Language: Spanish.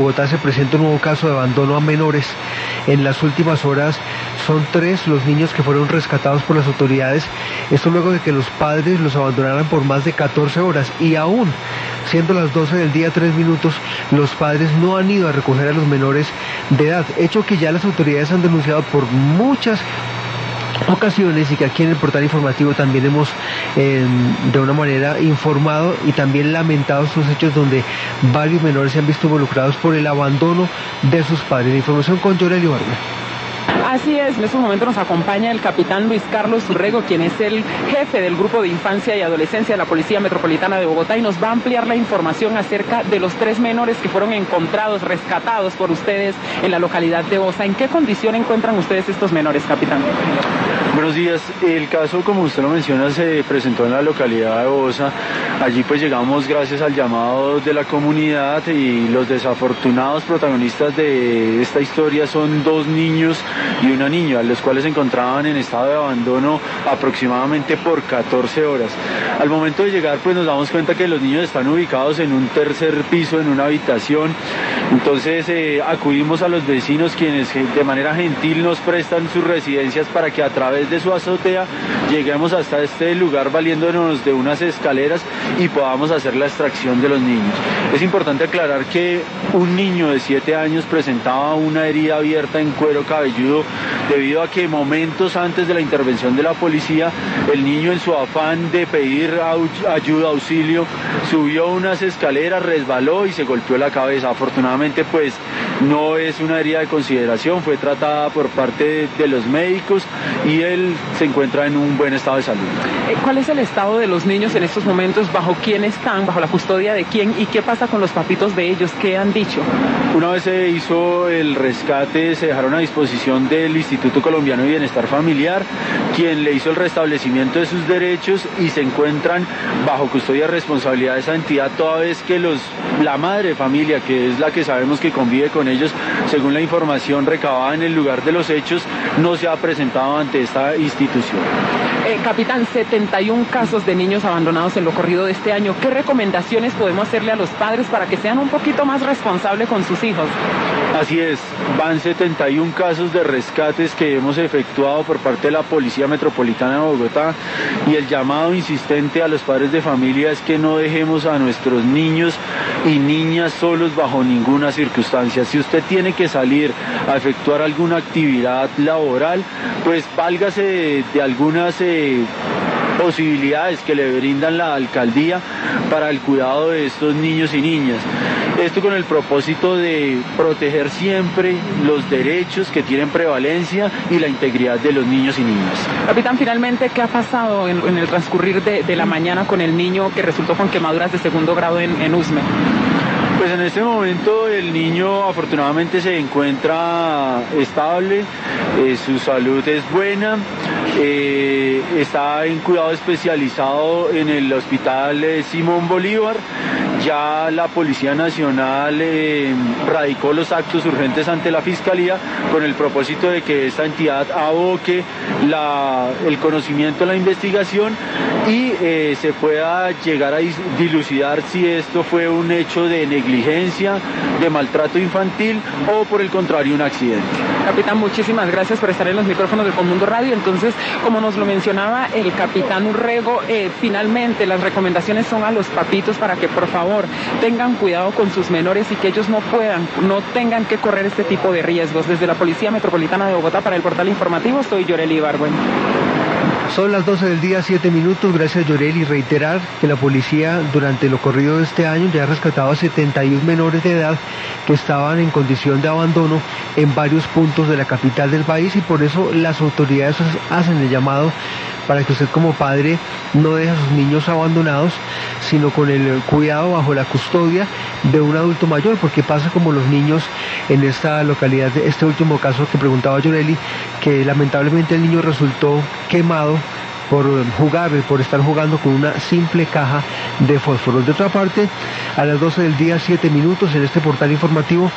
Bogotá se presenta un nuevo caso de abandono a menores. En las últimas horas son 3 los niños que fueron rescatados por las autoridades. Esto luego de que los padres los abandonaran por más de 14 horas y aún siendo las 12 del día 3 minutos, los padres no han ido a recoger a los menores de edad, hecho que ya las autoridades han denunciado por muchas ocasiones y que aquí en el portal informativo también hemos de una manera informado y también lamentado estos hechos donde varios menores se han visto involucrados por el abandono de sus padres. La información con Yoreli Vargas. Así es, en estos momentos nos acompaña el capitán Luis Carlos Urrego, quien es el jefe del Grupo de Infancia y Adolescencia de la Policía Metropolitana de Bogotá, y nos va a ampliar la información acerca de los 3 menores que fueron encontrados, rescatados por ustedes en la localidad de Osa. ¿En qué condición encuentran ustedes estos menores, capitán? Buenos días. El caso, como usted lo menciona, se presentó en la localidad de Osa. Allí pues llegamos gracias al llamado de la comunidad y los desafortunados protagonistas de esta historia son 2 niños y una niña, los cuales se encontraban en estado de abandono aproximadamente por 14 horas. Al momento de llegar pues nos damos cuenta que los niños están ubicados en un 3er piso, en una habitación. Entonces acudimos a los vecinos, quienes de manera gentil nos prestan sus residencias para que a través de su azotea lleguemos hasta este lugar valiéndonos de unas escaleras y podamos hacer la extracción de los niños. Es importante aclarar que un niño de 7 años presentaba una herida abierta en cuero cabelludo debido a que momentos antes de la intervención de la policía, el niño en su afán de pedir ayuda, auxilio, subió unas escaleras, resbaló y se golpeó la cabeza. Afortunadamente pues no es una herida de consideración, fue tratada por parte de los médicos y él se encuentra en un buen estado de salud. ¿Cuál es el estado de los niños en estos momentos? ¿Bajo quién están? ¿Bajo la custodia de quién? ¿Y qué pasa con los papitos de ellos? ¿Qué han dicho? Una vez se hizo el rescate, se dejaron a disposición del Instituto Colombiano de Bienestar Familiar, quien le hizo el restablecimiento de sus derechos y se encuentran bajo custodia y responsabilidad de esa entidad, toda vez que la madre de familia, que es la que sabemos que convive con ellos, según la información recabada en el lugar de los hechos, no se ha presentado ante esta institución. Capitán, 71 casos de niños abandonados en lo corrido de este año. ¿Qué recomendaciones podemos hacerle a los padres para que sean un poquito más responsables con sus hijos? Así es, van 71 casos de rescates que hemos efectuado por parte de la Policía Metropolitana de Bogotá y el llamado insistente a los padres de familia es que no dejemos a nuestros niños y niñas solos bajo ninguna circunstancia. Si usted tiene que salir a efectuar alguna actividad laboral, pues válgase de algunas posibilidades que le brindan la alcaldía para el cuidado de estos niños y niñas. Esto con el propósito de proteger siempre los derechos que tienen prevalencia y la integridad de los niños y niñas. Capitán, finalmente, ¿qué ha pasado en el transcurrir de la mañana con el niño que resultó con quemaduras de 2º grado en Usme? Pues en este momento el niño afortunadamente se encuentra estable, su salud es buena, está en cuidado especializado en el Hospital Simón Bolívar. Ya la Policía Nacional radicó los actos urgentes ante la Fiscalía con el propósito de que esta entidad aboque el conocimiento, la investigación y se pueda llegar a dilucidar si esto fue un hecho de negligencia, de maltrato infantil o por el contrario un accidente. Capitán, muchísimas gracias por estar en los micrófonos del Conmundo Radio. Entonces, como nos lo mencionaba el capitán Urrego, finalmente las recomendaciones son a los papitos para que por favor tengan cuidado con sus menores y que ellos no tengan que correr este tipo de riesgos. Desde la Policía Metropolitana de Bogotá para el portal informativo, soy Yoreli Ibargüen. Son las 12 del día, 7 minutos. Gracias, Yoreli. Reiterar que la policía durante lo corrido de este año ya ha rescatado a 71 menores de edad que estaban en condición de abandono en varios puntos de la capital del país y por eso las autoridades hacen el llamado para que usted como padre no deje a sus niños abandonados, sino con el cuidado bajo la custodia de un adulto mayor, porque pasa como los niños en esta localidad, este último caso que preguntaba Yoreli, que lamentablemente el niño resultó quemado por estar jugando con una simple caja de fósforos. De otra parte, a las 12 del día, 7 minutos, en este portal informativo